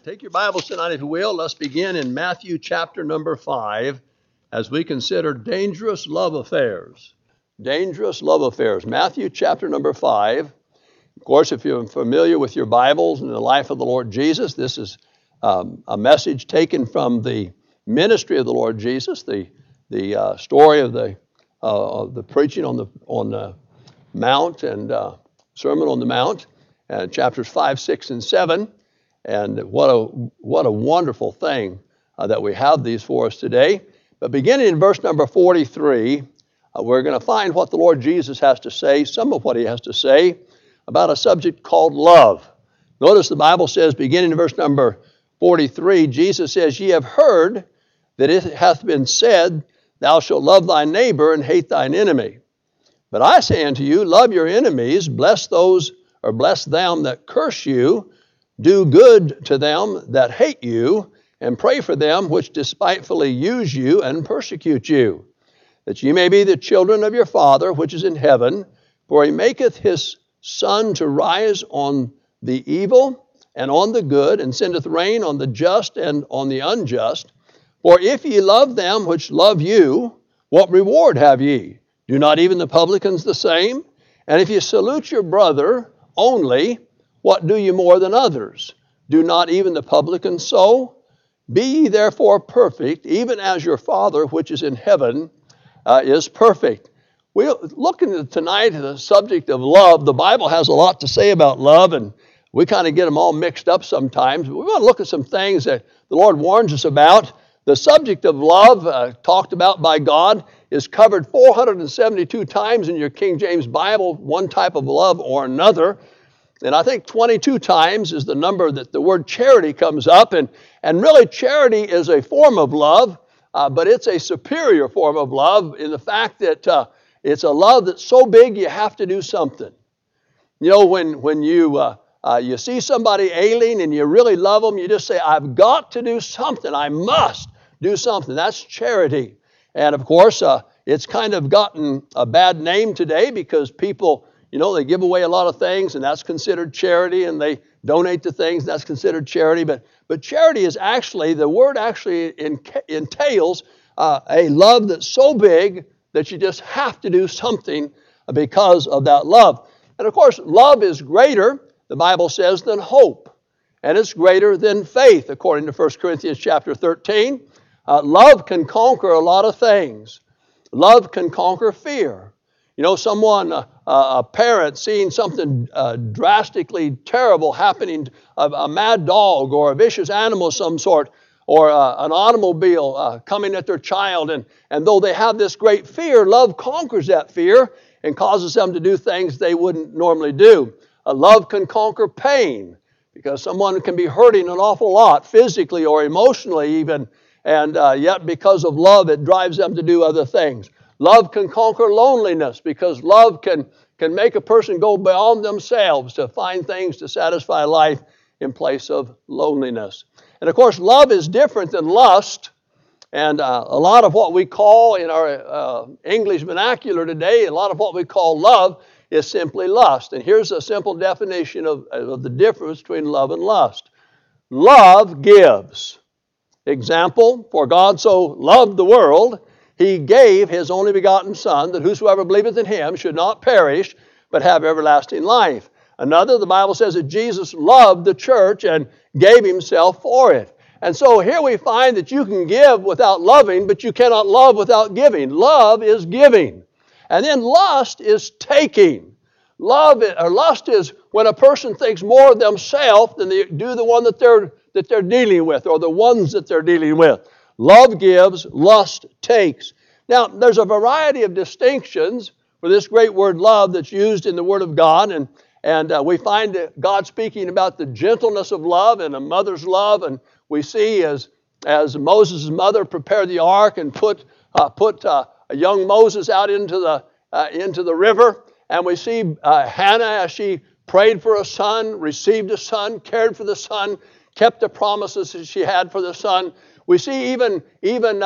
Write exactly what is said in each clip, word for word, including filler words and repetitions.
Take your Bibles tonight, if you will. Let's begin in Matthew chapter number five as we consider dangerous love affairs. Dangerous love affairs. Matthew chapter number five. Of course, if you're familiar with your Bibles and the life of the Lord Jesus, this is um, a message taken from the ministry of the Lord Jesus, the the uh, story of the uh, of the preaching on the on the Mount and uh, Sermon on the Mount, and chapters five, six, and seven. And what a what a wonderful thing uh, that we have these for us today. But beginning in verse number forty-three, uh, we're going to find what the Lord Jesus has to say, some of what he has to say about a subject called love. Notice the Bible says, beginning in verse number forty-three, Jesus says, "Ye have heard that it hath been said, Thou shalt love thy neighbor and hate thine enemy. But I say unto you, love your enemies, bless those, or bless them that curse you, do good to them that hate you, and pray for them which despitefully use you and persecute you, that ye may be the children of your Father which is in heaven. For he maketh his sun to rise on the evil and on the good, and sendeth rain on the just and on the unjust. For if ye love them which love you, what reward have ye? Do not even the publicans the same? And if ye salute your brother only, what do ye more than others? Do not even the publicans so? Be ye therefore perfect, even as your Father which is in heaven uh, is perfect." We're looking tonight at the subject of love. The Bible has a lot to say about love, and we kind of get them all mixed up sometimes. But we want to look at some things that the Lord warns us about. The subject of love, uh, talked about by God, is covered four hundred seventy-two times in your King James Bible, one type of love or another. And I think twenty-two times is the number that the word charity comes up. And, and really, charity is a form of love, uh, but it's a superior form of love in the fact that uh, it's a love that's so big you have to do something. You know, when, when you, uh, uh, you see somebody ailing and you really love them, you just say, I've got to do something. I must do something. That's charity. And of course, uh, it's kind of gotten a bad name today because people, you know, they give away a lot of things, and that's considered charity, and they donate to things, and that's considered charity. But but charity is actually, the word actually entails uh, a love that's so big that you just have to do something because of that love. And of course, love is greater, the Bible says, than hope. And it's greater than faith, according to First Corinthians chapter thirteen. Uh, love can conquer a lot of things. Love can conquer fear. You know, someone, uh, a parent seeing something uh, drastically terrible happening, a, a mad dog or a vicious animal of some sort, or uh, an automobile uh, coming at their child, and, and though they have this great fear, love conquers that fear and causes them to do things they wouldn't normally do. Uh, love can conquer pain, because someone can be hurting an awful lot, physically or emotionally even, and uh, yet because of love, it drives them to do other things. Love can conquer loneliness, because love can, can make a person go beyond themselves to find things to satisfy life in place of loneliness. And of course, love is different than lust. And uh, a lot of what we call in our uh, English vernacular today, a lot of what we call love is simply lust. And here's a simple definition of, of the difference between love and lust. Love gives. Example, for God so loved the world, he gave his only begotten Son, that whosoever believeth in him should not perish, but have everlasting life. Another, the Bible says that Jesus loved the church and gave himself for it. And so here we find that you can give without loving, but you cannot love without giving. Love is giving. And then lust is taking. Love or lust is when a person thinks more of themselves than they do the one that they're that they're dealing with, or the ones that they're dealing with. Love gives, lust takes. Now, there's a variety of distinctions for this great word love that's used in the Word of God, and and uh, we find God speaking about the gentleness of love and a mother's love, and we see as as Moses' mother prepared the ark and put uh, put uh, a young Moses out into the uh, into the river, and we see uh, Hannah as she prayed for a son, received a son, cared for the son, kept the promises that she had for the son. We see even even uh,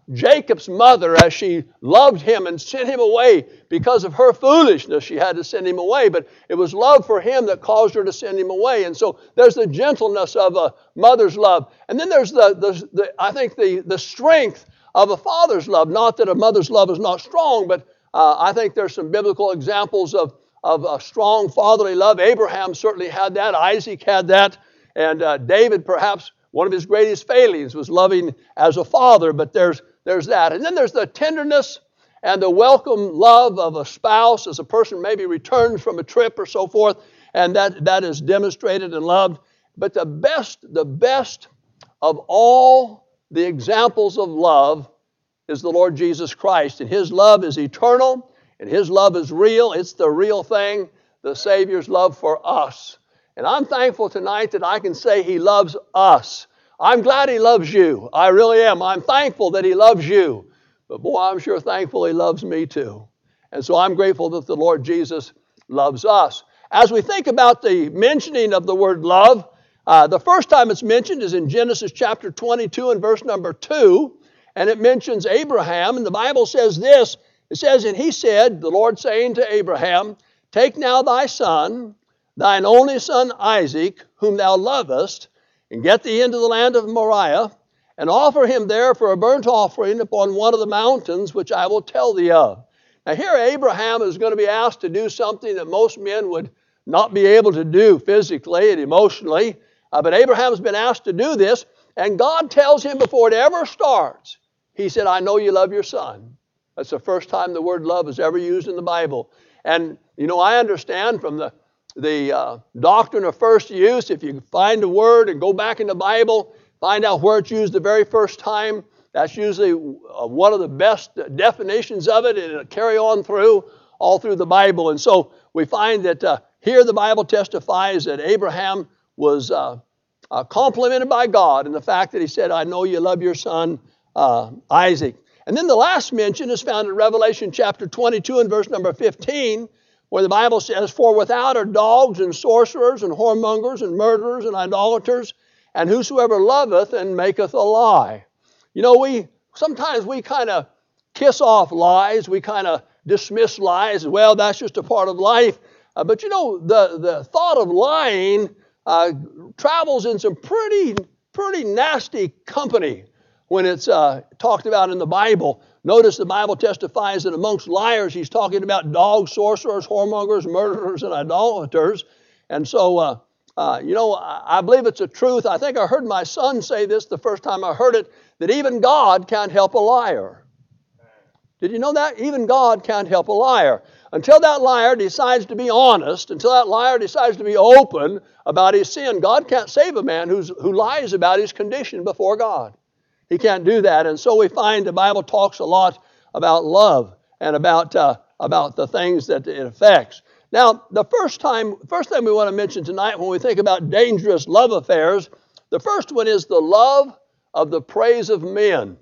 Jacob's mother as she loved him and sent him away because of her foolishness. She had to send him away, but it was love for him that caused her to send him away. And so there's the gentleness of a mother's love. And then there's the, the, the I think, the, the strength of a father's love. Not that a mother's love is not strong, but uh, I think there's some biblical examples of, of a strong fatherly love. Abraham certainly had that. Isaac had that. And uh, David, perhaps one of his greatest failings was loving as a father, but there's There's that. And then there's the tenderness and the welcome love of a spouse as a person maybe returns from a trip or so forth, and that, that is demonstrated and loved. But the best, the best of all the examples of love is the Lord Jesus Christ. And His love is eternal, and His love is real. It's the real thing, the Savior's love for us. And I'm thankful tonight that I can say He loves us. I'm glad He loves you. I really am. I'm thankful that He loves you. But boy, I'm sure thankful He loves me too. And so I'm grateful that the Lord Jesus loves us. As we think about the mentioning of the word love, uh, the first time it's mentioned is in Genesis chapter twenty-two and verse number two. And it mentions Abraham. And the Bible says this. It says, and he said, the Lord saying to Abraham, take now thy son, thine only son Isaac, whom thou lovest, and get thee into the land of Moriah, and offer him there for a burnt offering upon one of the mountains which I will tell thee of. Now here Abraham is going to be asked to do something that most men would not be able to do physically and emotionally. Uh, but Abraham's been asked to do this, and God tells him before it ever starts, He said, I know you love your son. That's the first time the word love is ever used in the Bible. And, you know, I understand from the The uh, doctrine of first use, if you find a word and go back in the Bible, find out where it's used the very first time, that's usually uh, one of the best definitions of it, and it'll carry on through, all through the Bible. And so we find that uh, here the Bible testifies that Abraham was uh, uh, complimented by God in the fact that he said, I know you love your son uh, Isaac. And then the last mention is found in Revelation chapter twenty-two and verse number fifteen, where the Bible says, for without are dogs and sorcerers and whoremongers and murderers and idolaters, and whosoever loveth and maketh a lie. You know, we sometimes we kind of kiss off lies. We kind of dismiss lies. Well, that's just a part of life. Uh, but you know, the, the thought of lying uh, travels in some pretty, pretty nasty company when it's uh, talked about in the Bible. Notice the Bible testifies that amongst liars, he's talking about dogs, sorcerers, whoremongers, murderers, and idolaters. And so, uh, uh, you know, I, I believe it's a truth. I think I heard my son say this the first time I heard it, that even God can't help a liar. Did you know that? Even God can't help a liar. Until that liar decides to be honest, until that liar decides to be open about his sin, God can't save a man who's, who lies about his condition before God. He can't do that. And so we find the Bible talks a lot about love and about, uh, about the things that it affects. Now, the first time, first thing we want to mention tonight when we think about dangerous love affairs, the first one is the love of the praise of men.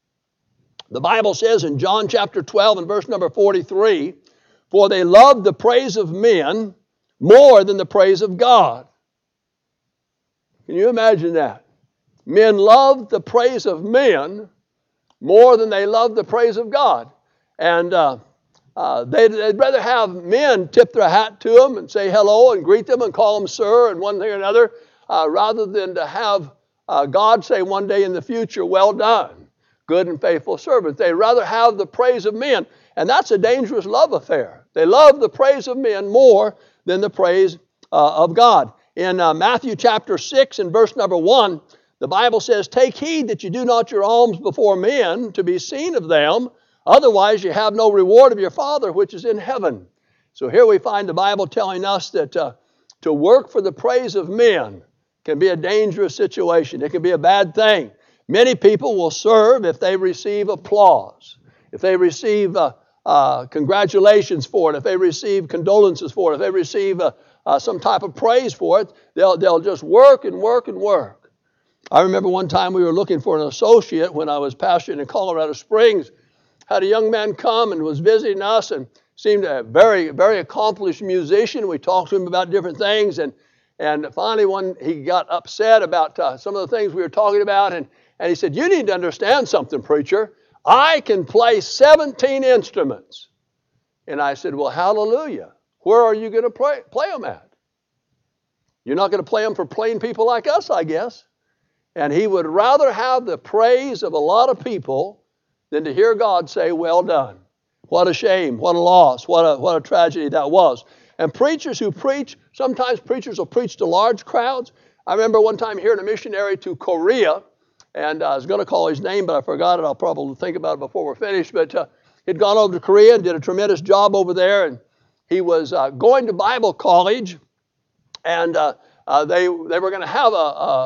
The Bible says in John chapter twelve and verse number forty-three, for they loved the praise of men more than the praise of God. Can you imagine that? Men loved the praise of men more than they loved the praise of God. And uh, uh, they'd, they'd rather have men tip their hat to them and say hello and greet them and call them sir and one thing or another, uh, rather than to have uh, God say one day in the future, well done, good and faithful servant. They'd rather have the praise of men. And that's a dangerous love affair. They love the praise of men more than the praise uh, of God. In uh, Matthew chapter six and verse number one, the Bible says, take heed that you do not your alms before men to be seen of them. Otherwise you have no reward of your Father which is in heaven. So here we find the Bible telling us that uh, to work for the praise of men can be a dangerous situation. It can be a bad thing. Many people will serve if they receive applause, if they receive uh, uh, congratulations for it, if they receive condolences for it, if they receive uh, uh, some type of praise for it, they'll, they'll just work and work and work. I remember one time we were looking for an associate when I was pastoring in Colorado Springs. Had a young man come and was visiting us and seemed a very, very accomplished musician. We talked to him about different things. And, and finally, one he got upset about uh, some of the things we were talking about. And, and he said, you need to understand something, preacher. I can play seventeen instruments. And I said, well, hallelujah. Where are you going to play, play them at? You're not going to play them for plain people like us, I guess. And he would rather have the praise of a lot of people than to hear God say, well done. What a shame, what a loss, what a, what a tragedy that was. And preachers who preach, sometimes preachers will preach to large crowds. I remember one time hearing a missionary to Korea, and I was going to call his name, but I forgot it. I'll probably think about it before we're finished. But uh, he'd gone over to Korea and did a tremendous job over there, and he was uh, going to Bible college, and uh, uh, they they were going to have a,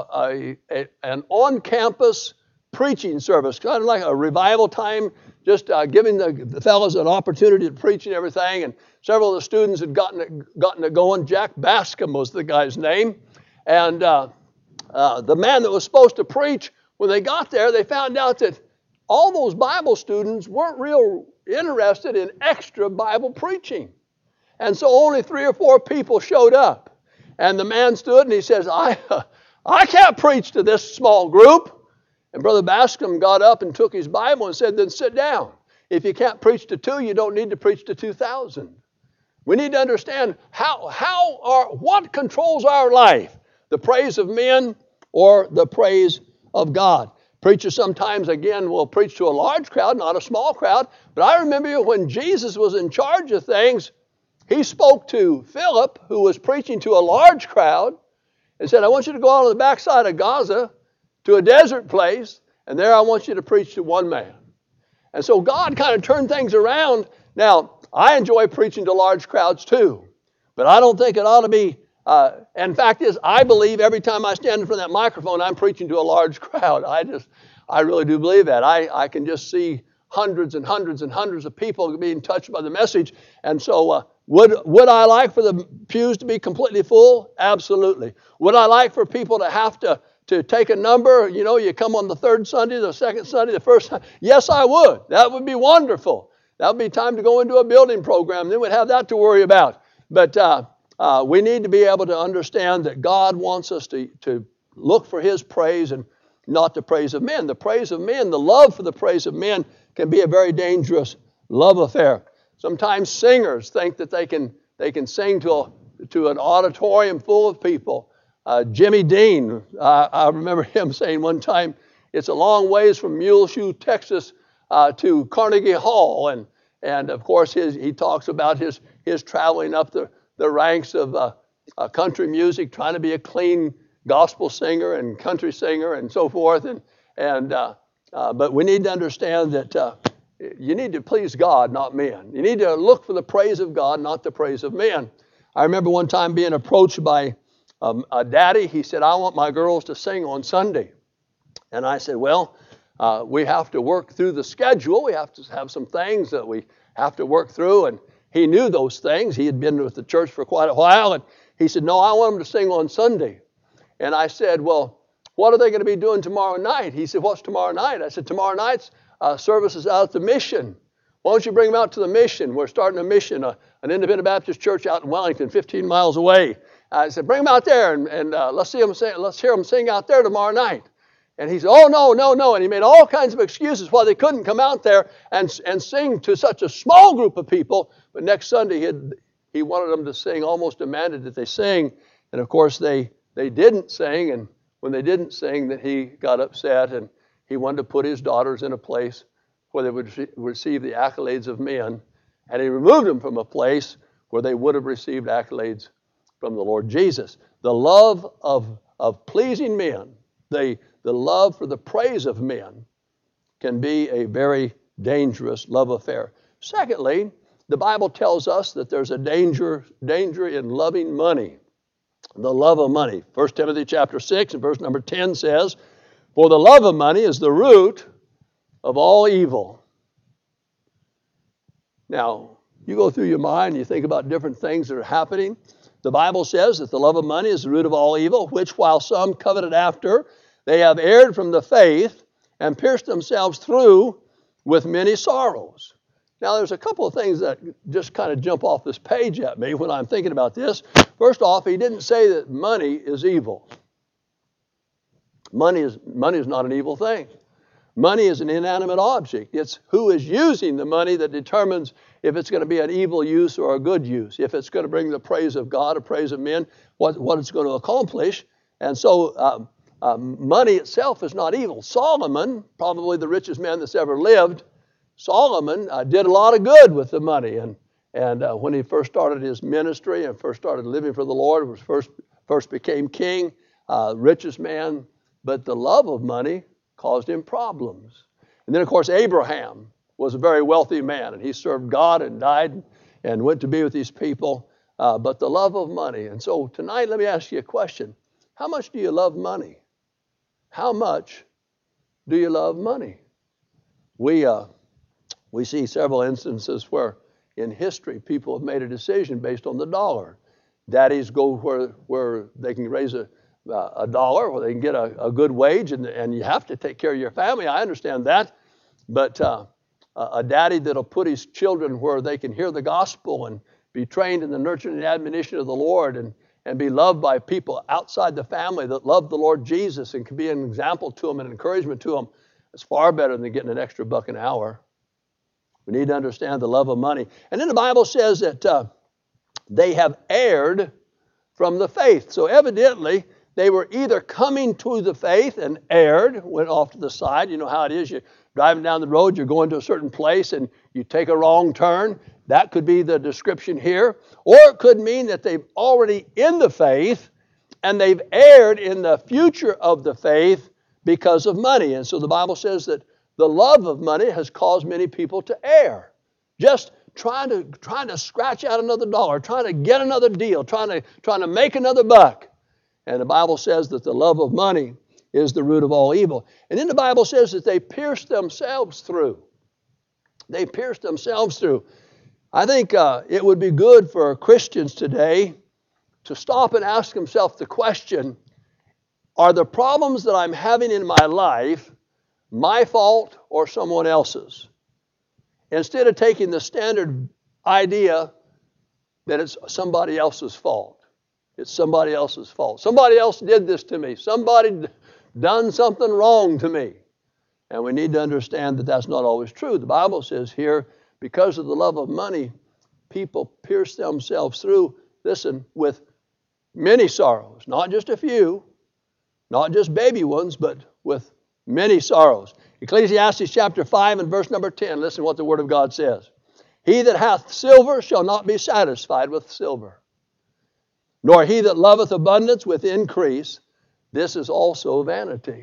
a, a, a an on-campus preaching service, kind of like a revival time, just uh, giving the, the fellows an opportunity to preach and everything. And several of the students had gotten it, gotten it going. Jack Bascom was the guy's name. And uh, uh, the man that was supposed to preach, when they got there, they found out that all those Bible students weren't real interested in extra Bible preaching. And so only three or four people showed up. And the man stood and he says, I, uh, I can't preach to this small group. And Brother Bascom got up and took his Bible and said, then sit down. If you can't preach to two, you don't need to preach to two thousand. We need to understand how, how are, what controls our life, the praise of men or the praise of God. Preachers sometimes, again, will preach to a large crowd, not a small crowd. But I remember when Jesus was in charge of things, he spoke to Philip, who was preaching to a large crowd, and said, I want you to go out on the backside of Gaza to a desert place, and there I want you to preach to one man. And so God kind of turned things around. Now, I enjoy preaching to large crowds too, but I don't think it ought to be, uh, and fact is, I believe every time I stand in front of that microphone, I'm preaching to a large crowd. I just, I really do believe that. I, I can just see hundreds and hundreds and hundreds of people being touched by the message. And so uh, would, would I like for the pews to be completely full? Absolutely. Would I like for people to have to to take a number, you know, you come on the third Sunday, the second Sunday, the first Sunday? Yes, I would. That would be wonderful. That would be time to go into a building program. Then we'd have that to worry about. But uh, uh, we need to be able to understand that God wants us to, to look for His praise and not the praise of men. The praise of men, the love for the praise of men can be a very dangerous love affair. Sometimes singers think that they can they can sing to, a, to an auditorium full of people. Uh, Jimmy Dean, uh, I remember him saying one time, it's a long ways from Muleshoe, Texas uh, to Carnegie Hall. And, and of course, his, he talks about his, his traveling up the, the ranks of uh, uh, country music, trying to be a clean gospel singer and country singer and so forth. And, and uh, uh, but we need to understand that uh, you need to please God, not men. You need to look for the praise of God, not the praise of men. I remember one time being approached by Um, a daddy. He said, I want my girls to sing on Sunday. And I said, well, uh, we have to work through the schedule. We have to have some things that we have to work through. And he knew those things. He had been with the church for quite a while. And he said, no, I want them to sing on Sunday. And I said, well, what are they going to be doing tomorrow night? He said, what's tomorrow night? I said, tomorrow night's uh, service is out at the mission. Why don't you bring them out to the mission? We're starting a mission, uh, an independent Baptist church out in Wellington, fifteen miles away. I said, bring them out there and, and uh, let's see them sing, let's hear them sing out there tomorrow night. And he said, oh, no, no, no. And he made all kinds of excuses why they couldn't come out there and, and sing to such a small group of people. But next Sunday, he, had, he wanted them to sing, almost demanded that they sing. And, of course, they, they didn't sing. And when they didn't sing, that he got upset. And he wanted to put his daughters in a place where they would re- receive the accolades of men. And he removed them from a place where they would have received accolades from the Lord Jesus. The love of, of pleasing men, the, the love for the praise of men can be a very dangerous love affair. Secondly, the Bible tells us that there's a danger, danger in loving money, the love of money. First Timothy chapter six and verse number ten says, for the love of money is the root of all evil. Now, you go through your mind, you think about different things that are happening. The Bible says that the love of money is the root of all evil, which while some coveted after, they have erred from the faith and pierced themselves through with many sorrows. Now, there's a couple of things that just kind of jump off this page at me when I'm thinking about this. First off, he didn't say that money is evil. Money is, money is not an evil thing. money is an inanimate object. It's who is using the money that determines if it's going to be an evil use or a good use, if it's going to bring the praise of God or praise of men, what, what it's going to accomplish. And so uh, uh, money itself is not evil. Solomon, probably the richest man that's ever lived, Solomon uh, did a lot of good with the money. And, and uh, when he first started his ministry and first started living for the Lord, was first, first became king, uh, richest man, but the love of money caused him problems. And then, of course, Abraham was a very wealthy man, and he served God and died and went to be with these people, uh, but the love of money. And so tonight, let me ask you a question. How much do you love money? How much do you love money? We, uh, we see several instances where in history people have made a decision based on the dollar. Daddies go where, where they can raise a Uh, a dollar, where they can get a, a good wage, and, and you have to take care of your family. I understand that. But uh, a daddy that'll put his children where they can hear the gospel and be trained in the nurture and admonition of the Lord, and, and be loved by people outside the family that love the Lord Jesus and can be an example to them and encouragement to them, is far better than getting an extra buck an hour. We need to understand the love of money. And then the Bible says that uh, they have erred from the faith. So evidently, they were either coming to the faith and erred, went off to the side. You know how it is. You're driving down the road, you're going to a certain place, and you take a wrong turn. That could be the description here. Or it could mean that they've already in the faith, and they've erred in the future of the faith because of money. And so the Bible says that the love of money has caused many people to err. Just trying to, trying to scratch out another dollar, trying to get another deal, trying to, trying to make another buck. And the Bible says that the love of money is the root of all evil. And then the Bible says that they pierced themselves through. They pierced themselves through. I think uh, it would be good for Christians today to stop and ask themselves the question, are the problems that I'm having in my life my fault or someone else's? Instead of taking the standard idea that it's somebody else's fault. It's somebody else's fault. Somebody else did this to me. Somebody done something wrong to me. And we need to understand that that's not always true. The Bible says here, because of the love of money, people pierce themselves through, listen, with many sorrows. Not just a few, not just baby ones, but with many sorrows. Ecclesiastes chapter five and verse number ten, listen what the Word of God says. He that hath silver shall not be satisfied with silver, nor he that loveth abundance with increase. This is also vanity.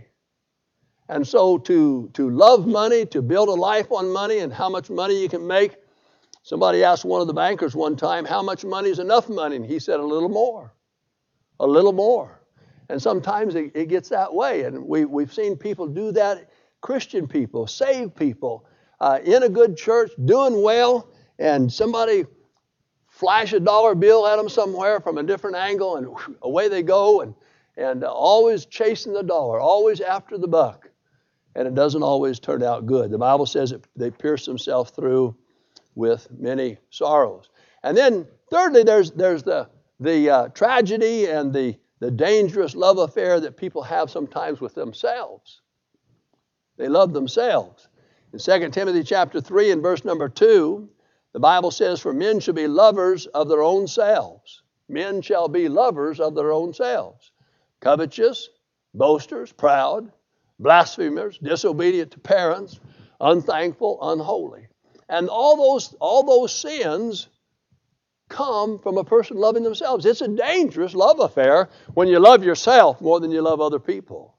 And so to, to love money, to build a life on money and how much money you can make. Somebody asked one of the bankers one time, how much money is enough money? And he said, a little more. A little more. And sometimes it, it gets that way. And we, we've seen people do that. Christian people, saved people, uh, in a good church, doing well, and somebody flash a dollar bill at them somewhere from a different angle, and whew, away they go, and, and uh, always chasing the dollar, always after the buck. And it doesn't always turn out good. The Bible says that they pierce themselves through with many sorrows. And then thirdly, there's, there's the, the uh, tragedy and the, the dangerous love affair that people have sometimes with themselves. They love themselves. In Second Timothy chapter three and verse number two, the Bible says, for men shall be lovers of their own selves. Men shall be lovers of their own selves. Covetous, boasters, proud, blasphemers, disobedient to parents, unthankful, unholy. And all those, all those sins come from a person loving themselves. It's a dangerous love affair when you love yourself more than you love other people.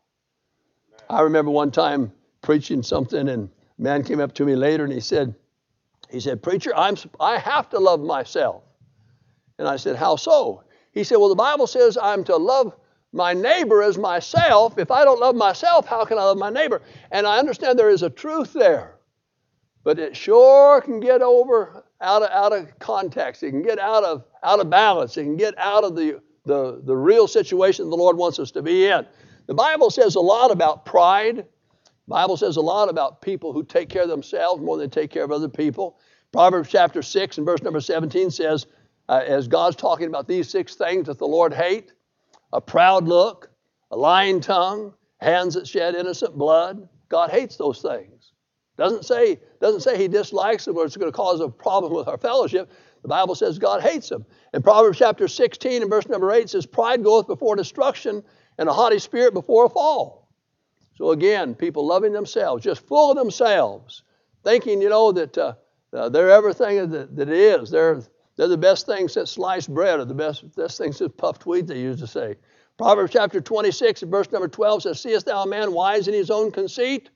I remember one time preaching something, and a man came up to me later and he said, He said, preacher, I'm, I have to love myself. And I said, how so? He said, well, the Bible says I'm to love my neighbor as myself. If I don't love myself, how can I love my neighbor? And I understand there is a truth there. But it sure can get over out of, out of context. It can get out of, out of balance. It can get out of the, the, the real situation the Lord wants us to be in. The Bible says a lot about pride. The Bible says a lot about people who take care of themselves more than they take care of other people. Proverbs chapter six and verse number seventeen says, uh, as God's talking about these six things that the Lord hate, a proud look, a lying tongue, hands that shed innocent blood, God hates those things. Doesn't say, doesn't say he dislikes them or it's going to cause a problem with our fellowship. The Bible says God hates them. In Proverbs chapter sixteen and verse number eight it says, pride goeth before destruction and a haughty spirit before a fall. So again, people loving themselves, just full of themselves, thinking, you know, that uh, uh, they're everything that, that it is. They're, they're the best thing since sliced bread or the best, best thing since puffed wheat, they used to say. Proverbs chapter twenty-six and verse number twelve says, seest thou a man wise in his own conceit?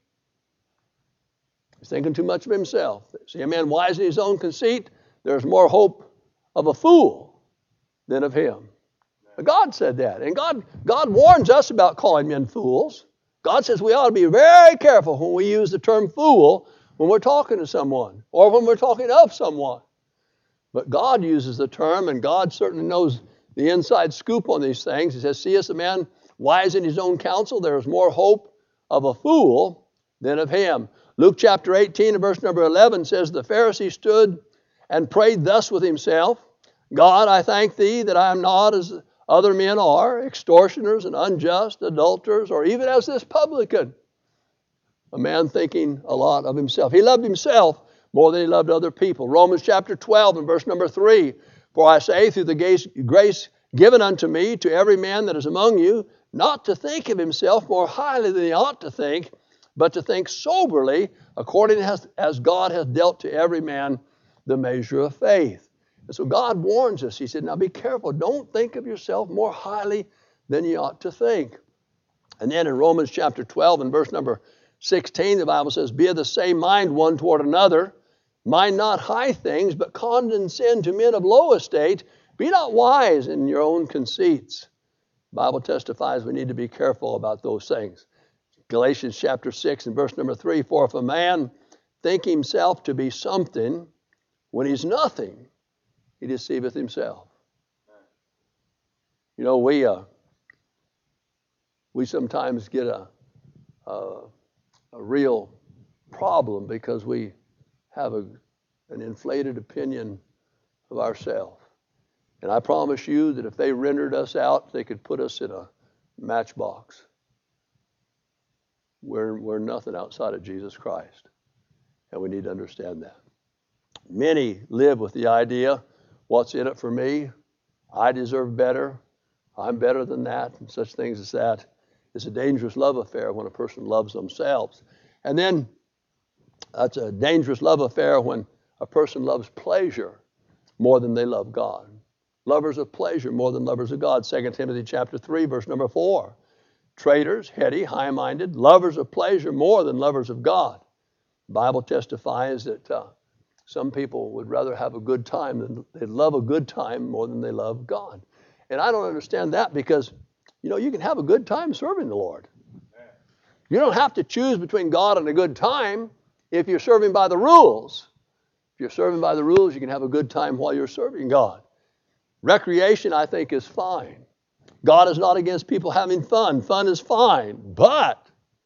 He's thinking too much of himself. See a man wise in his own conceit? There's more hope of a fool than of him. God said that. And God, God warns us about calling men fools. God says we ought to be very careful when we use the term fool when we're talking to someone or when we're talking of someone. But God uses the term, and God certainly knows the inside scoop on these things. He says, seest a man wise in his own counsel? There is more hope of a fool than of him. Luke chapter eighteen and verse number eleven says, the Pharisee stood and prayed thus with himself, God, I thank thee that I am not as other men are, extortioners and unjust, adulterers, or even as this publican. A man thinking a lot of himself. He loved himself more than he loved other people. Romans chapter twelve and verse number three, for I say through the grace given unto me to every man that is among you, not to think of himself more highly than he ought to think, but to think soberly, according as, as God hath dealt to every man the measure of faith. And so God warns us. He said, now be careful. Don't think of yourself more highly than you ought to think. And then in Romans chapter twelve and verse number sixteen, the Bible says, be of the same mind one toward another. Mind not high things, but condescend to men of low estate. Be not wise in your own conceits. The Bible testifies we need to be careful about those things. Galatians chapter six and verse number three, for if a man think himself to be something when he's nothing, he deceiveth himself. You know, we uh, we sometimes get a, a a real problem because we have a, an inflated opinion of ourselves. And I promise you that if they rendered us out, they could put us in a matchbox. We're, we're nothing outside of Jesus Christ. And we need to understand that. Many live with the idea, what's in it for me? I deserve better. I'm better than that. And such things as that. It's a dangerous love affair when a person loves themselves. And then that's a dangerous love affair when a person loves pleasure more than they love God. Lovers of pleasure more than lovers of God. Second Timothy chapter three, verse number four. Traitors, heady, high-minded, lovers of pleasure more than lovers of God. The Bible testifies that uh, some people would rather have a good time than they love a good time more than they love God. And I don't understand that because, you know, you can have a good time serving the Lord. You don't have to choose between God and a good time if you're serving by the rules. If you're serving by the rules, you can have a good time while you're serving God. Recreation, I think, is fine. God is not against people having fun. Fun is fine. But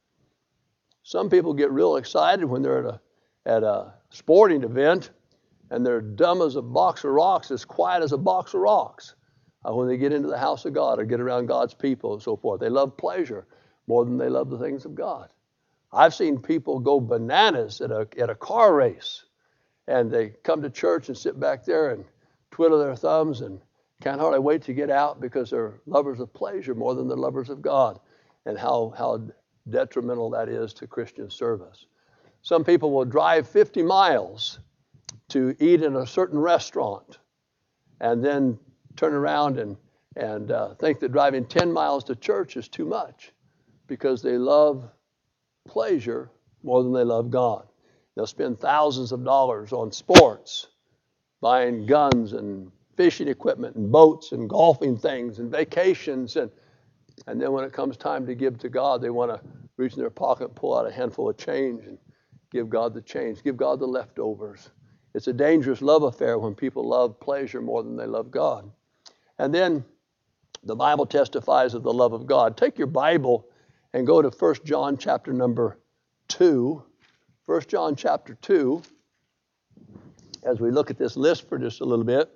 some people get real excited when they're at a, at a sporting event and they're dumb as a box of rocks, as quiet as a box of rocks. Uh, when they get into the house of God or get around God's people and so forth. They love pleasure more than they love the things of God. I've seen people go bananas at a, at a car race. And they come to church and sit back there and twiddle their thumbs and can't hardly wait to get out because they're lovers of pleasure more than they're lovers of God. And how, how detrimental that is to Christian service. Some people will drive fifty miles to eat in a certain restaurant and then turn around and, and uh, think that driving ten miles to church is too much because they love pleasure more than they love God. They'll spend thousands of dollars on sports, buying guns and fishing equipment and boats and golfing things and vacations. And, and then when it comes time to give to God, they want to reach in their pocket, pull out a handful of change and give God the change, give God the leftovers. It's a dangerous love affair when people love pleasure more than they love God. And then the Bible testifies of the love of God. Take your Bible and go to First John chapter number two. First John chapter two, as we look at this list for just a little bit,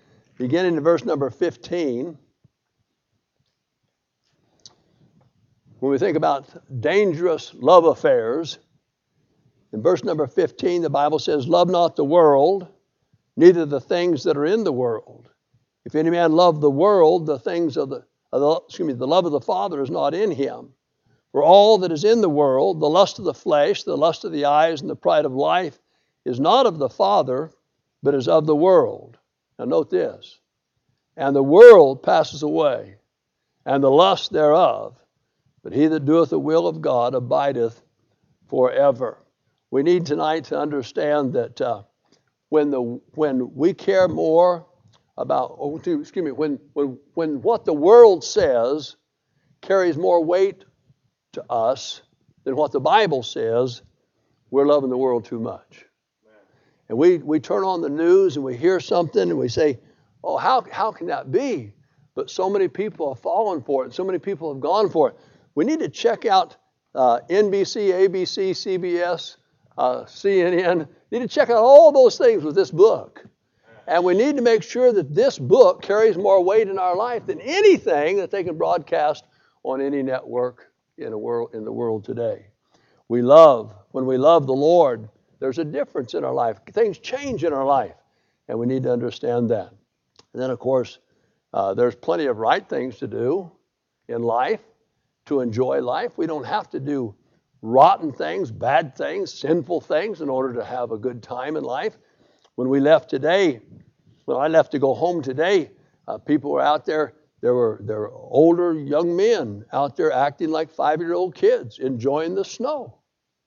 beginning in verse number fifteen. when we think about dangerous love affairs, in verse number fifteen, the Bible says, love not the world, neither the things that are in the world. If any man love the world, the things of the, of the excuse me, the love of the Father is not in him. For all that is in the world, the lust of the flesh, the lust of the eyes, and the pride of life, is not of the Father, but is of the world. Now note this. And the world passes away, and the lust thereof, but he that doeth the will of God abideth forever. We need tonight to understand that uh, when the when we care more about, oh, excuse me, when when when what the world says carries more weight to us than what the Bible says, we're loving the world too much. And we we turn on the news and we hear something and we say, oh, how how can that be? But so many people have fallen for it, and so many people have gone for it. We need to check out uh, N B C, A B C, C B S, uh, C N N. We need to check out all those things with this book. And we need to make sure that this book carries more weight in our life than anything that they can broadcast on any network in the world in the world today. We love, when we love the Lord, there's a difference in our life. Things change in our life, and we need to understand that. And then, of course, uh, there's plenty of right things to do in life, to enjoy life. We don't have to do rotten things, bad things, sinful things in order to have a good time in life. When we left today, when I left to go home today, uh, people were out there. There were, there were older young men out there acting like five-year-old kids, enjoying the snow.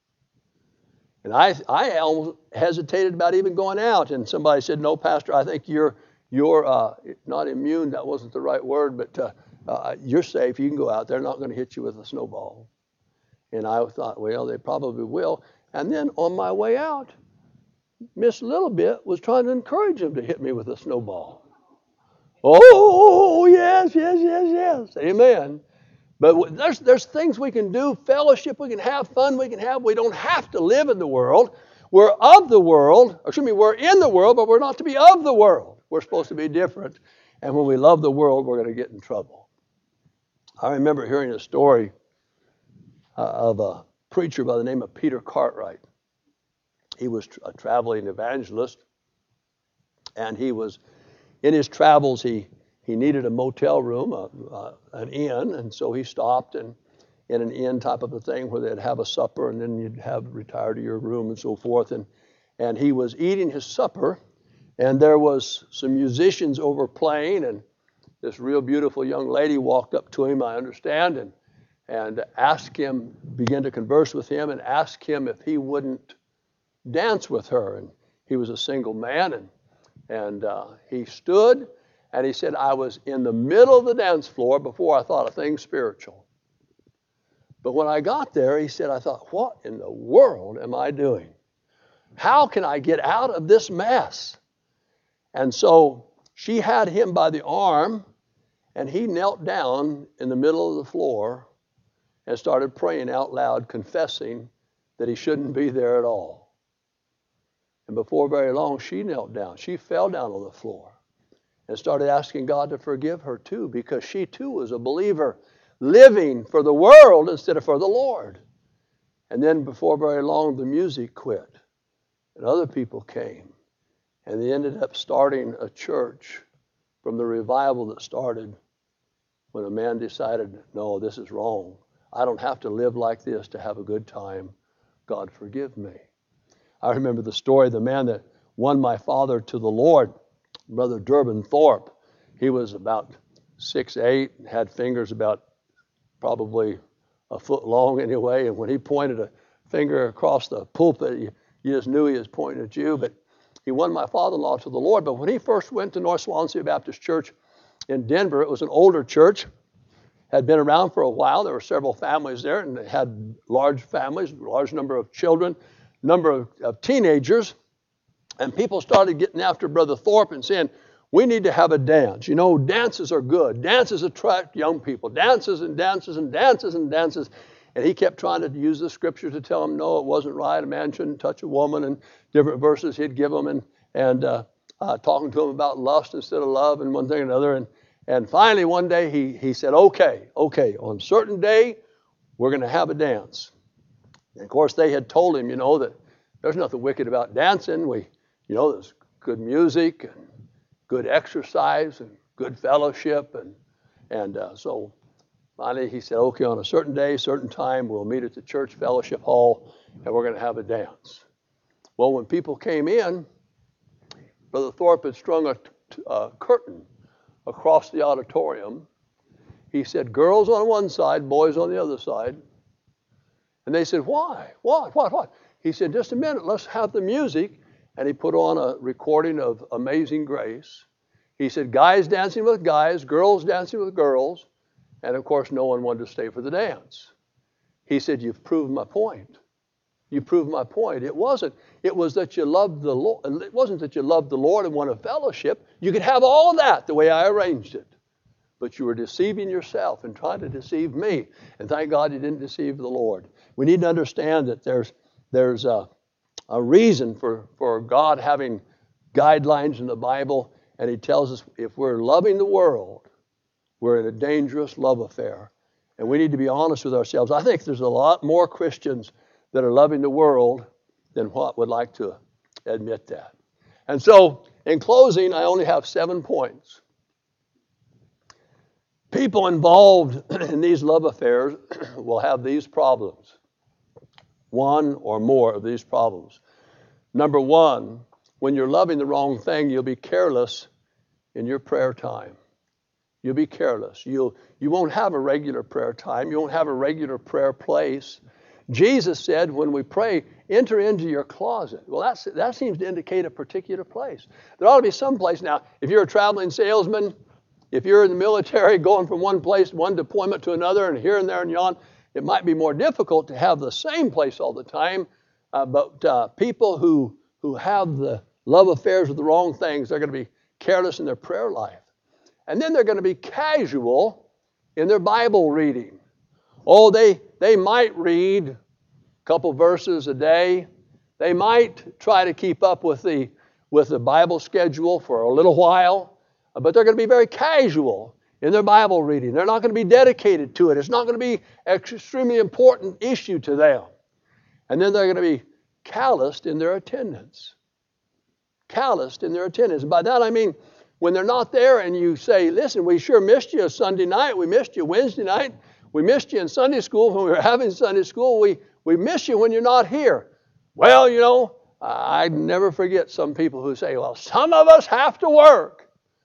And I, I almost hesitated about even going out. And somebody said, no, Pastor, I think you're, you're uh, not immune. That wasn't the right word, but uh, uh, you're safe. You can go out. They're not going to hit you with a snowball. And I thought, well, they probably will. And then on my way out, Miss Littlebit was trying to encourage him to hit me with a snowball. Oh, yes, yes, yes, yes. Amen. But there's, there's things we can do, fellowship, we can have fun, we can have. We don't have to live in the world. We're of the world. Excuse me, we're in the world, but we're not to be of the world. We're supposed to be different. And when we love the world, we're going to get in trouble. I remember hearing a story uh, of a preacher by the name of Peter Cartwright. He was a traveling evangelist, and he was, in his travels, he, he needed a motel room, a, a, an inn, and so he stopped and in an inn type of a thing where they'd have a supper, and then you'd have retire to your room and so forth. And, and he was eating his supper, and there was some musicians over playing, and this real beautiful young lady walked up to him, I understand, and, and asked him, began to converse with him, and asked him if he wouldn't dance with her. And he was a single man, and and uh, he stood and he said, I was in the middle of the dance floor before I thought a thing spiritual. But when I got there, he said, I thought, what in the world am I doing? How can I get out of this mess? And so she had him by the arm, and he knelt down in the middle of the floor and started praying out loud, confessing that he shouldn't be there at all. And before very long, she knelt down. She fell down on the floor and started asking God to forgive her too, because she too was a believer, living for the world instead of for the Lord. And then before very long, the music quit, and other people came, and they ended up starting a church from the revival that started when a man decided, no, this is wrong. I don't have to live like this to have a good time. God, forgive me. I remember the story of the man that won my father to the Lord, Brother Durbin Thorpe. He was about six eight, had fingers about probably a foot long anyway, and when he pointed a finger across the pulpit, you, you just knew he was pointing at you. But he won my father-in-law to the Lord. But when he first went to North Swansea Baptist Church in Denver, it was an older church, had been around for a while. There were several families there, and they had large families, large number of children, number of, of teenagers, and people started getting after Brother Thorpe and saying, we need to have a dance. You know, dances are good. Dances attract young people. Dances and dances and dances and dances. And he kept trying to use the scripture to tell them, no, it wasn't right. A man shouldn't touch a woman, and different verses he'd give them, and, and uh, uh, talking to them about lust instead of love and one thing and another. And, and finally one day he, he said, okay, okay, on a certain day, we're going to have a dance. And of course, they had told him, you know, that there's nothing wicked about dancing. We, you know, there's good music and good exercise and good fellowship. And, and uh, so finally he said, okay, on a certain day, certain time, we'll meet at the church fellowship hall and we're going to have a dance. Well, when people came in, Brother Thorpe had strung a, a curtain across the auditorium. He said, girls on one side, boys on the other side. And they said, why? What? What? What? He said, just a minute, let's have the music. And he put on a recording of Amazing Grace. He said, guys dancing with guys, girls dancing with girls. And of course, no one wanted to stay for the dance. He said, you've proved my point. You proved my point. It wasn't, it was that you loved the Lord. It wasn't that you loved the Lord and wanted fellowship. You could have all of that the way I arranged it. But you were deceiving yourself and trying to deceive me. And thank God you didn't deceive the Lord. We need to understand that there's, there's a, a reason for, for God having guidelines in the Bible. And he tells us if we're loving the world, we're in a dangerous love affair. And we need to be honest with ourselves. I think there's a lot more Christians that are loving the world than what would like to admit that. And so, in closing, I only have seven points. People involved in these love affairs will have these problems. One or more of these problems. Number one, when you're loving the wrong thing, you'll be careless in your prayer time. You'll be careless. You'll, you won't have a regular prayer time. You won't have a regular prayer place. Jesus said, when we pray, enter into your closet. Well, that's, that seems to indicate a particular place. There ought to be some place. Now, if you're a traveling salesman, if you're in the military going from one place, one deployment to another, and here and there and yon, it might be more difficult to have the same place all the time. Uh, but uh, people who, who have the love affairs with the wrong things, they're going to be careless in their prayer life. And then they're going to be casual in their Bible reading. Oh, they, they might read a couple verses a day. They might try to keep up with the, with the Bible schedule for a little while. But they're going to be very casual in their Bible reading. They're not going to be dedicated to it. It's not going to be an extremely important issue to them. And then they're going to be calloused in their attendance. Calloused in their attendance. By that I mean, when they're not there and you say, listen, we sure missed you Sunday night. We missed you Wednesday night. We missed you in Sunday school when we were having Sunday school. We, we miss you when you're not here. Well, you know, I never forget some people who say, well, some of us have to work.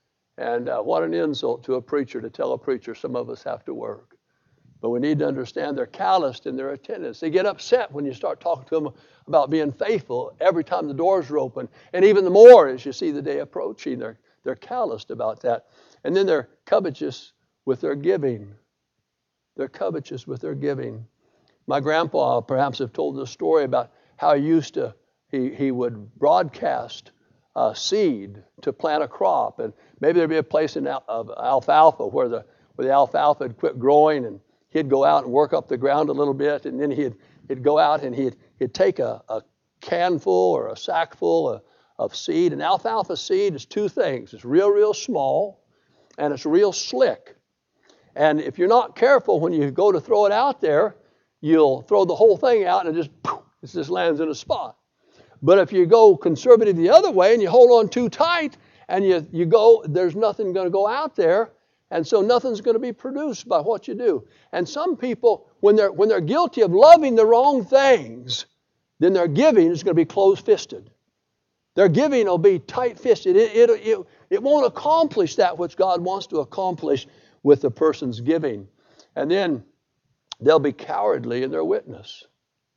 And uh, what an insult to a preacher to tell a preacher some of us have to work. But we need to understand they're calloused in their attendance. They get upset when you start talking to them about being faithful every time the doors are open. And even the more as you see the day approaching, they're, they're calloused about that. And then they're covetous with their giving. They're covetous with their giving. My grandpa perhaps have told the story about how he used to, he, he would broadcast uh, seed to plant a crop. And maybe there'd be a place in al- of alfalfa where the, where the alfalfa had quit growing, and he'd go out and work up the ground a little bit, and then he'd, he'd go out and he'd, he'd take a, a canful or a sackful of, of seed. And alfalfa seed is two things. It's real, real small, and it's real slick. And if you're not careful, when you go to throw it out there, you'll throw the whole thing out and it just, poof, it just lands in a spot. But if you go conservative the other way and you hold on too tight and you, you go, there's nothing going to go out there. And so nothing's going to be produced by what you do. And some people, when they're, when they're guilty of loving the wrong things, then their giving is going to be closed-fisted. Their giving will be tight-fisted. It, it, it, it won't accomplish that which God wants to accomplish with the person's giving. And then they'll be cowardly in their witness.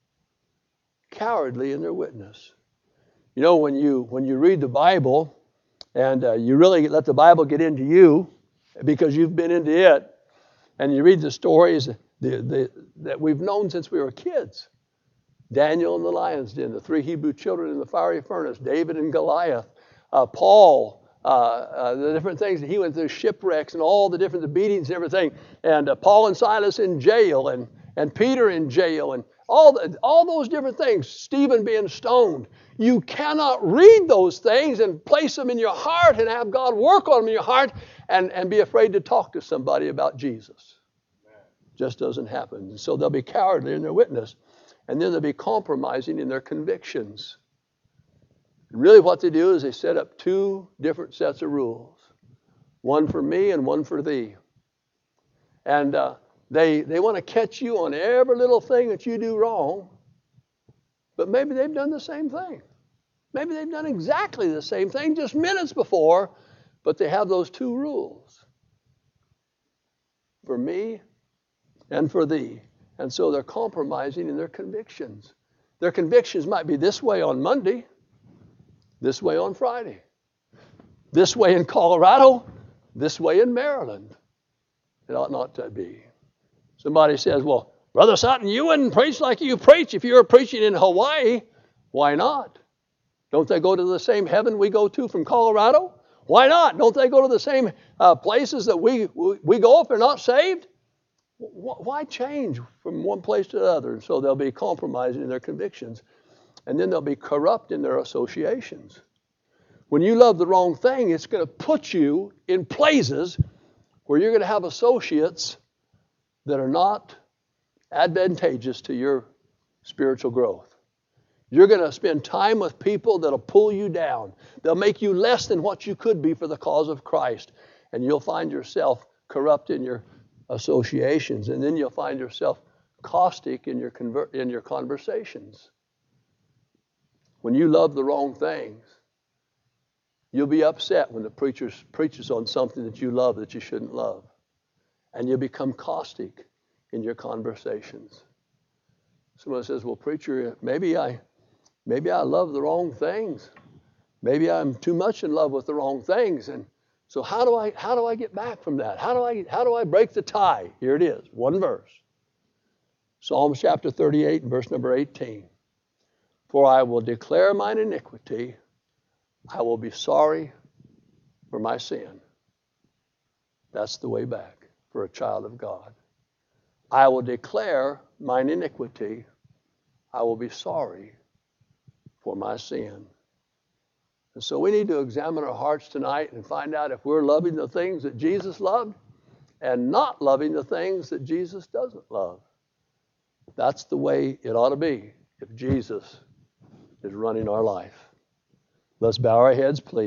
Cowardly in their witness. You know, when you when you read the Bible and uh, you really let the Bible get into you because you've been into it, and you read the stories the, the, that we've known since we were kids. Daniel in the lion's den, the three Hebrew children in the fiery furnace, David and Goliath, uh, Paul, Uh, uh, the different things that he went through, shipwrecks and all the different the beatings and everything, and uh, Paul and Silas in jail, and and Peter in jail, and all the, all those different things, Stephen being stoned. You cannot read those things and place them in your heart and have God work on them in your heart and, and be afraid to talk to somebody about Jesus. Just doesn't happen. And so they'll be cowardly in their witness, and then they'll be compromising in their convictions. And really what they do is they set up two different sets of rules, one for me and one for thee. And uh, they, they want to catch you on every little thing that you do wrong, but maybe they've done the same thing. Maybe they've done exactly the same thing just minutes before, but they have those two rules, for me and for thee. And so they're compromising in their convictions. Their convictions might be this way on Monday, this way on Friday, this way in Colorado, this way in Maryland. It ought not to be. Somebody says, well, Brother Sutton, you wouldn't preach like you preach if you were preaching in Hawaii. Why not? Don't they go to the same heaven we go to from Colorado? Why not? Don't they go to the same uh, places that we, we, we go if they're not saved? Why change from one place to the other? And so they'll be compromising in their convictions. And then they'll be corrupt in their associations. When you love the wrong thing, it's going to put you in places where you're going to have associates that are not advantageous to your spiritual growth. You're going to spend time with people that'll pull you down. They'll make you less than what you could be for the cause of Christ. And you'll find yourself corrupt in your associations. And then you'll find yourself caustic in your conver- in your conversations. When you love the wrong things, you'll be upset when the preacher preaches on something that you love that you shouldn't love. And you'll become caustic in your conversations. Someone says, well, preacher, maybe I, maybe I love the wrong things. Maybe I'm too much in love with the wrong things. And so how do I, how do I get back from that? How do I, how do I break the tie? Here it is, one verse. Psalms chapter thirty-eight and verse number eighteen. For I will declare mine iniquity. I will be sorry for my sin. That's the way back for a child of God. I will declare mine iniquity. I will be sorry for my sin. And so we need to examine our hearts tonight and find out if we're loving the things that Jesus loved and not loving the things that Jesus doesn't love. That's the way it ought to be if Jesus is running our life. Let's bow our heads, please.